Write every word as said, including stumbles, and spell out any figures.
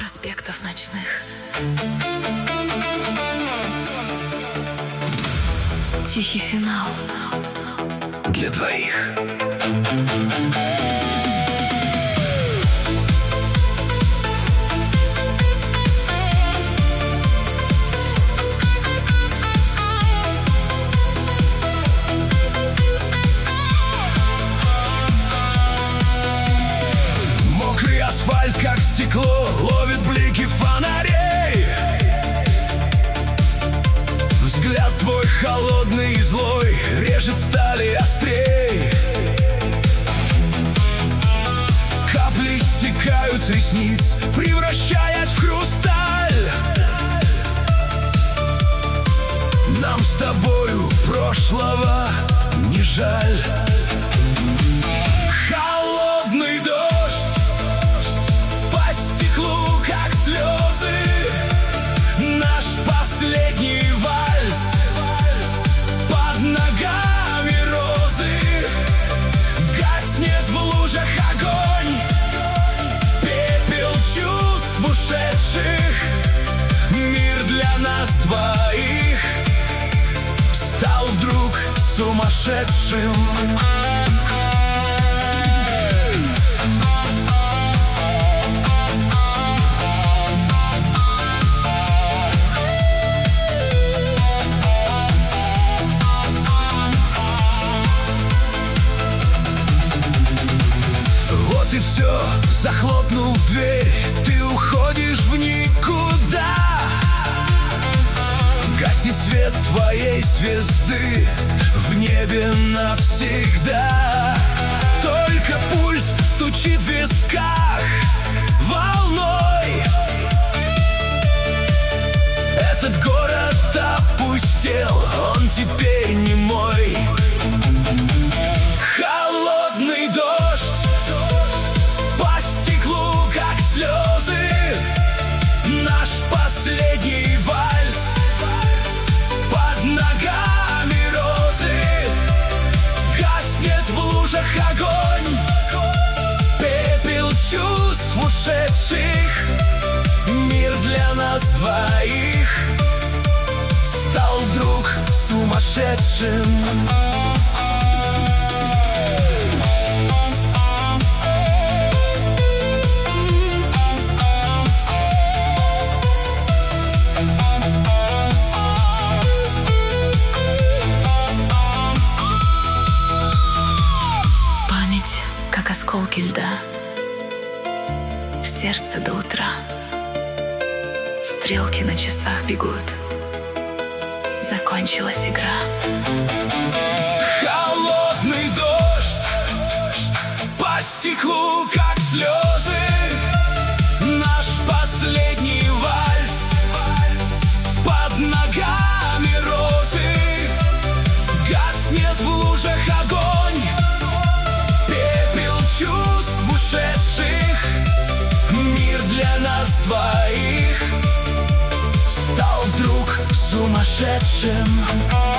проспектов ночных. Тихий финал для двоих. Мокрый асфальт, как стекло, ловит блики фонарей. Взгляд твой холодный и злой режет стали острей. Капли стекают с ресниц, превращаясь в хрусталь. Нам с тобою прошлого не жаль. Холодный дождь по стеклу, как слезы. Наш последний вальс, под ногами розы. Гаснет в лужах огонь, пепел чувств ушедших. Мир для нас двоих стал вдруг сумасшедшим. И все, захлопнув дверь, ты уходишь в никуда. Гаснет свет твоей звезды в небе навсегда. Только пульс стучит в висках волной. Этот город опустел, он теперь не мой. Холодный дождь слезы, наш последний вальс, под ногами розы. Гаснет в лужах огонь, пепел чувств ушедших. Мир для нас двоих стал вдруг сумасшедшим. Как осколки льда в сердце до утра. Стрелки на часах бегут, закончилась игра. Холодный дождь по стеклу, как слезы. Наш последний вальс, под ногами розы. Гаснет в лужах огонь, чувств ушедших. Мир для нас двоих стал вдруг сумасшедшим.